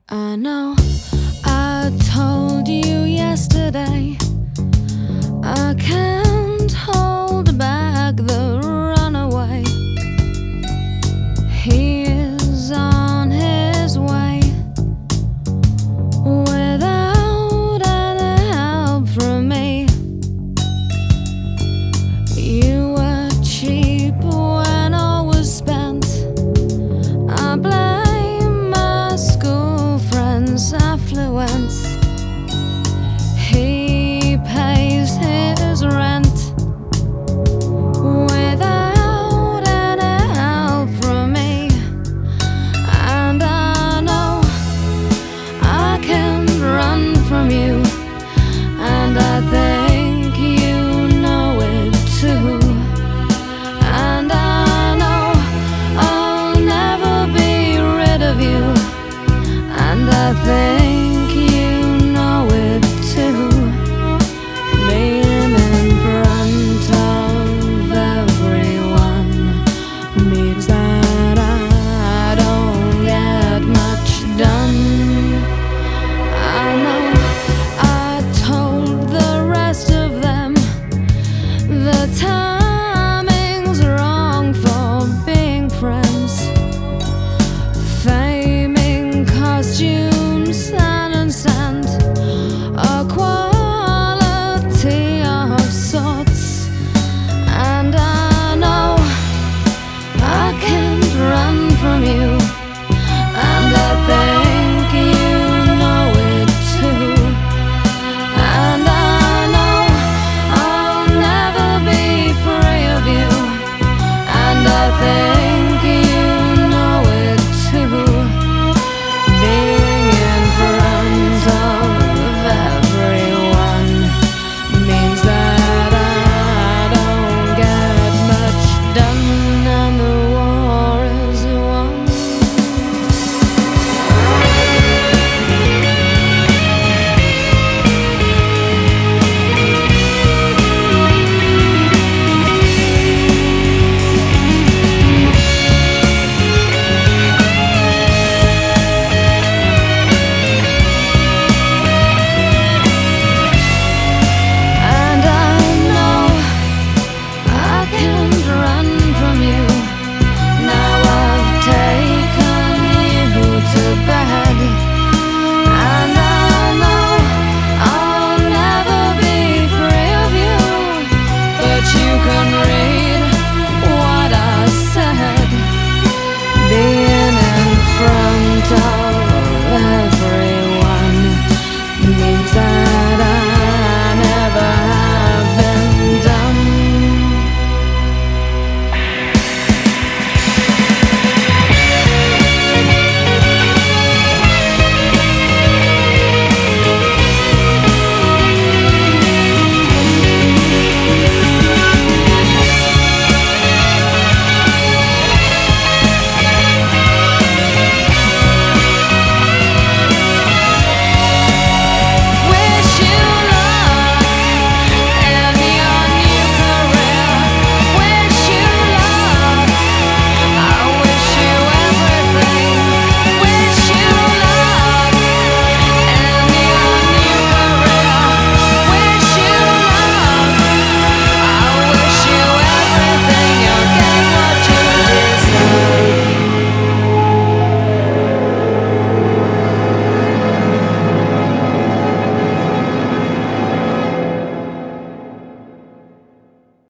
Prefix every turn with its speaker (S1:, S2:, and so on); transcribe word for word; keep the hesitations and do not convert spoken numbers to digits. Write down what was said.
S1: I know I told you yesterday I can't hold back the runaway. He is on his way without any help from me. You were cheap when all was spent. I blame my school friend's affluence. He pays his rent without any help from me. And I know I can't run from you, and I think you know it too. And I know I'll never be rid of you, and I think